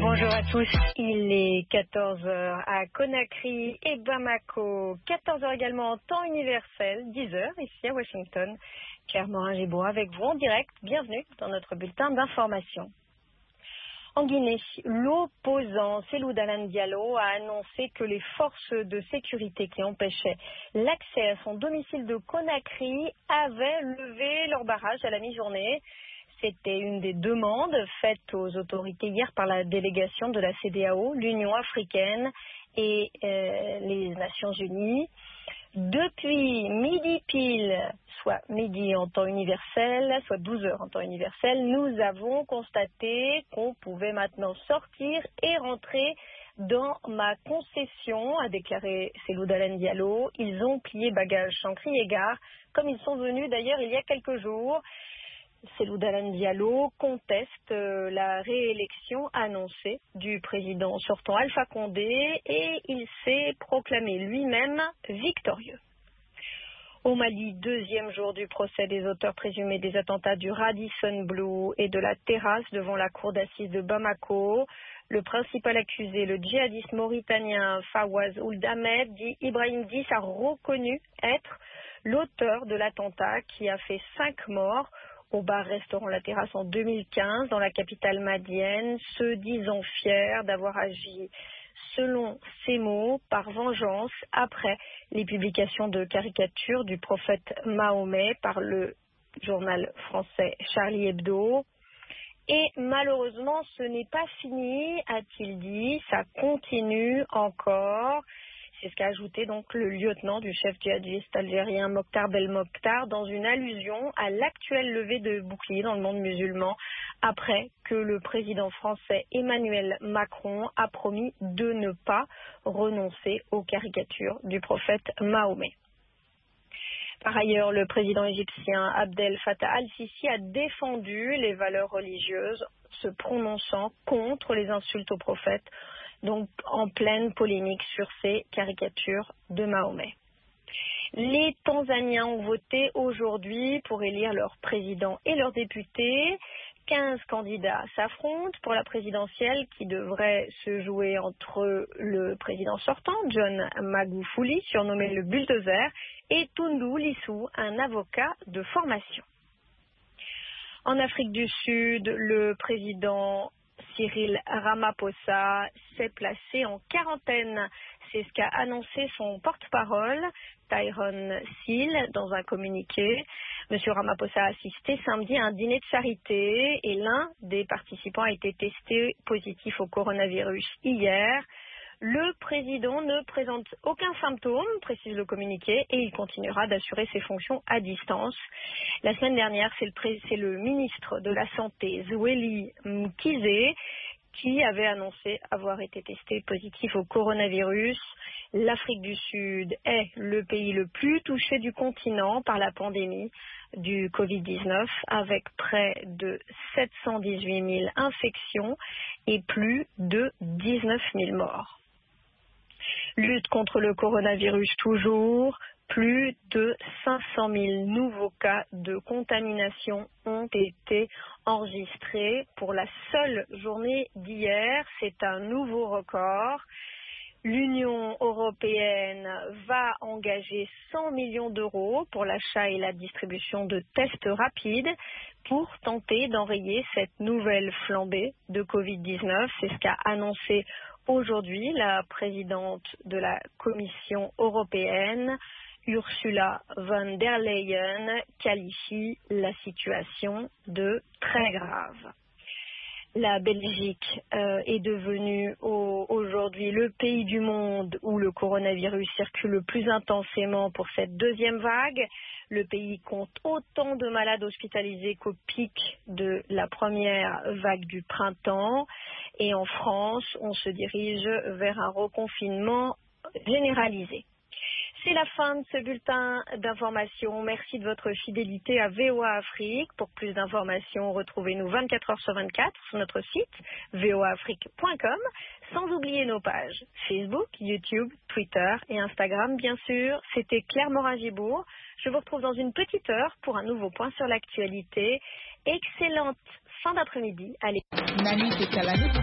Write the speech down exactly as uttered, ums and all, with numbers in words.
Bonjour à tous, il est quatorze heures à Conakry et Bamako, quatorze heures également en temps universel, dix heures ici à Washington. Claire Morin-Gibault avec vous en direct, bienvenue dans notre bulletin d'information. En Guinée, l'opposant Cellou Dalein Diallo a annoncé que les forces de sécurité qui empêchaient l'accès à son domicile de Conakry avaient levé leur barrage à la mi-journée. C'était une des demandes faites aux autorités hier par la délégation de la C D A O, l'Union africaine et euh, les Nations unies. Depuis midi pile, soit midi en temps universel, soit douze heures en temps universel, nous avons constaté qu'on pouvait maintenant sortir et rentrer dans ma concession, a déclaré Cellou Dalein Diallo. Ils ont plié bagages sans crier gare, comme ils sont venus d'ailleurs il y a quelques jours. Cellou Dalein Diallo conteste euh, la réélection annoncée du président sortant Alpha Condé et il s'est proclamé lui-même victorieux. Au Mali, deuxième jour du procès des auteurs présumés des attentats du Radisson Blu et de la terrasse devant la cour d'assises de Bamako. Le principal accusé, le djihadiste mauritanien Fawaz Ould Ahmed, dit Ibrahim Diss, a reconnu être l'auteur de l'attentat qui a fait cinq morts au bar-restaurant La Terrasse en deux mille quinze dans la capitale malienne, se disant fiers d'avoir agi, selon ses mots, par vengeance après les publications de caricatures du prophète Mahomet par le journal français Charlie Hebdo. Et malheureusement, ce n'est pas fini, a-t-il dit, ça continue encore. C'est ce qu'a ajouté donc le lieutenant du chef djihadiste algérien Mokhtar Belmokhtar dans une allusion à l'actuelle levée de boucliers dans le monde musulman après que le président français Emmanuel Macron a promis de ne pas renoncer aux caricatures du prophète Mahomet. Par ailleurs, le président égyptien Abdel Fattah al-Sisi a défendu les valeurs religieuses, se prononçant contre les insultes au prophète, donc en pleine polémique sur ces caricatures de Mahomet. Les Tanzaniens ont voté aujourd'hui pour élire leur président et leurs députés. quinze candidats s'affrontent pour la présidentielle qui devrait se jouer entre le président sortant, John Magufuli, surnommé le bulldozer, et Tundu Lissu, un avocat de formation. En Afrique du Sud, le président Cyril Ramaphosa s'est placé en quarantaine. C'est ce qu'a annoncé son porte-parole, Tyrone Seale, dans un communiqué. Monsieur Ramaphosa a assisté samedi à un dîner de charité et l'un des participants a été testé positif au coronavirus hier. Le président ne présente aucun symptôme, précise le communiqué, et il continuera d'assurer ses fonctions à distance. La semaine dernière, c'est le, pré- c'est le ministre de la Santé, Zweli Mkhize, qui avait annoncé avoir été testé positif au coronavirus. L'Afrique du Sud est le pays le plus touché du continent par la pandémie du covid dix-neuf, avec près de sept cent dix-huit mille infections et plus de dix-neuf mille morts. Lutte contre le coronavirus toujours, plus de cinq cent mille nouveaux cas de contamination ont été enregistrés pour la seule journée d'hier. C'est un nouveau record. L'Union européenne va engager cent millions d'euros pour l'achat et la distribution de tests rapides pour tenter d'enrayer cette nouvelle flambée de covid dix-neuf. C'est ce qu'a annoncé aujourd'hui la présidente de la Commission européenne, Ursula von der Leyen, qualifie la situation de très grave. La Belgique euh, est devenue au, aujourd'hui le pays du monde où le coronavirus circule le plus intensément pour cette deuxième vague. Le pays compte autant de malades hospitalisés qu'au pic de la première vague du printemps. Et en France, on se dirige vers un reconfinement généralisé. C'est la fin de ce bulletin d'information. Merci de votre fidélité à V O A Afrique. Pour plus d'informations, retrouvez-nous vingt-quatre heures sur vingt-quatre sur notre site v o a afrique point com, sans oublier nos pages Facebook, YouTube, Twitter et Instagram, bien sûr. C'était Claire Morin-Gibault. Je vous retrouve dans une petite heure pour un nouveau point sur l'actualité. Excellente fin d'après-midi. Allez.